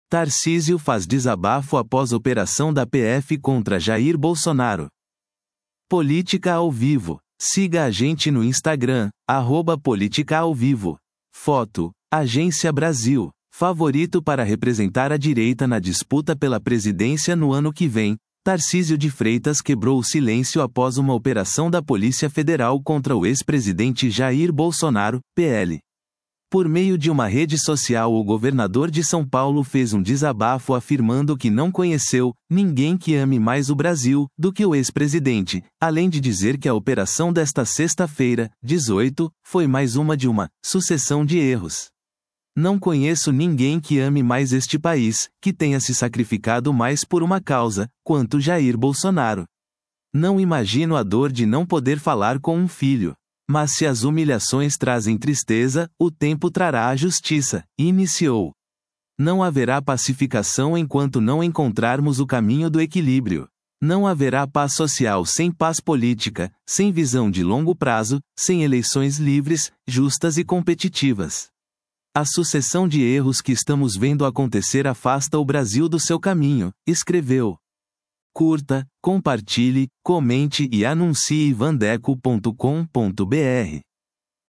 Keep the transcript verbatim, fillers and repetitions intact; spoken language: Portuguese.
Tarcísio faz desabafo após operação da P F contra Jair Bolsonaro. Política ao vivo. Siga a gente no Instagram, arroba Política ao Vivo. Foto: Agência Brasil. Favorito para representar a direita na disputa pela presidência no ano que vem, Tarcísio de Freitas quebrou o silêncio após uma operação da Polícia Federal contra o ex-presidente Jair Bolsonaro, P L. Por meio de uma rede social, o governador de São Paulo fez um desabafo afirmando que não conheceu ninguém que ame mais o Brasil do que o ex-presidente, além de dizer que a operação desta sexta-feira, dezoito, foi mais uma de uma sucessão de erros. Não conheço ninguém que ame mais este país, que tenha se sacrificado mais por uma causa, quanto Jair Bolsonaro. Não imagino a dor de não poder falar com um filho. Mas se as humilhações trazem tristeza, o tempo trará a justiça, iniciou. Não haverá pacificação enquanto não encontrarmos o caminho do equilíbrio. Não haverá paz social sem paz política, sem visão de longo prazo, sem eleições livres, justas e competitivas. A sucessão de erros que estamos vendo acontecer afasta o Brasil do seu caminho, escreveu. Curta, compartilhe, comente e anuncie vandeco ponto com ponto br.